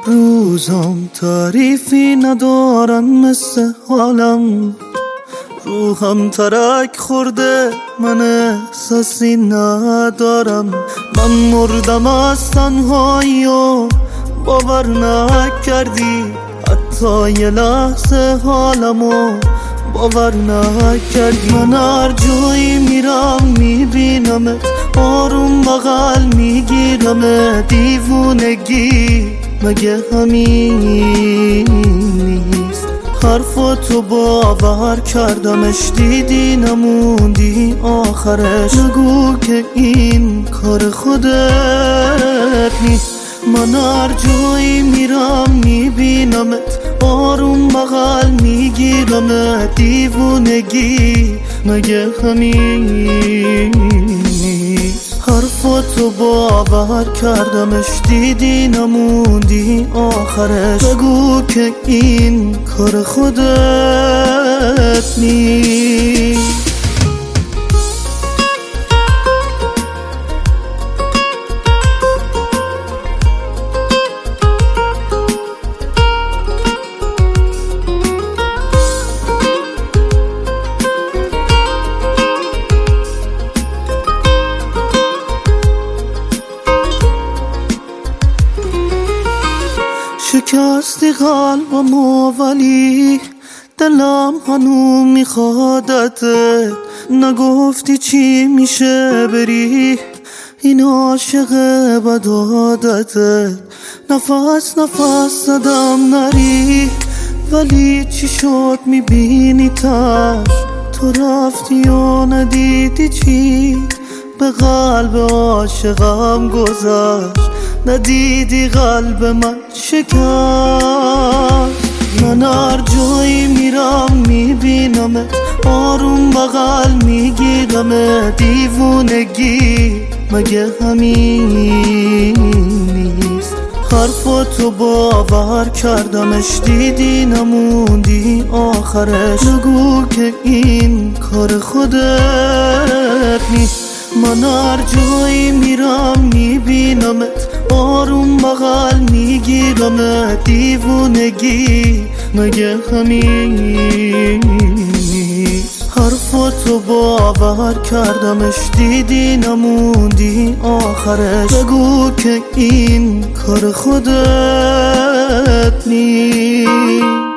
روزام تعریفی ندارن مثل حالم، روحم ترک خورده من احساسی ندارم. من مردم از تنهایی و باور نکردی، حتی یه لحظه حالمو باور نکردی. من هر جایی میرم میبینمت، آروم بغل میگیرم. دیوونگی مگه همین نیست؟ حرفاتو باور کردمش، دیدی نموندی آخرش. نگو که این کار خودت نیست. من هر جایی میرم میبینمت، آروم بغل میگیرم. دیوونگی مگه همین نیست؟ حرفاتو باور کردمش، دیدی نموندی آخرش. بگو که این کار خودت نیست. شکستی قلبمو ولی دلم هنوز میخوادت. نگفتی چی میشه بری، این عاشق بد عادته. نفس نفس زدم نری، ولی چی شد میبینی تش؟ تو رفتی و ندیدی چی به قلب عاشقم گذشت؟ ندیدی قلب من شکست. من هر جایی میرم میبینمت، آروم بغل میگیرم. دیوونگی مگه همین نیست؟ حرفاتو باور کردمش، دیدی نموندی آخرش. نگو که این کار خودت نیست. من هر جایی میرم میبینمت، آروم بغل میگیرم. دیوونگی مگه همین نیست؟ حرفاتو باور کردمش، دیدی نموندی آخرش. بگو که این کار خودت نیست.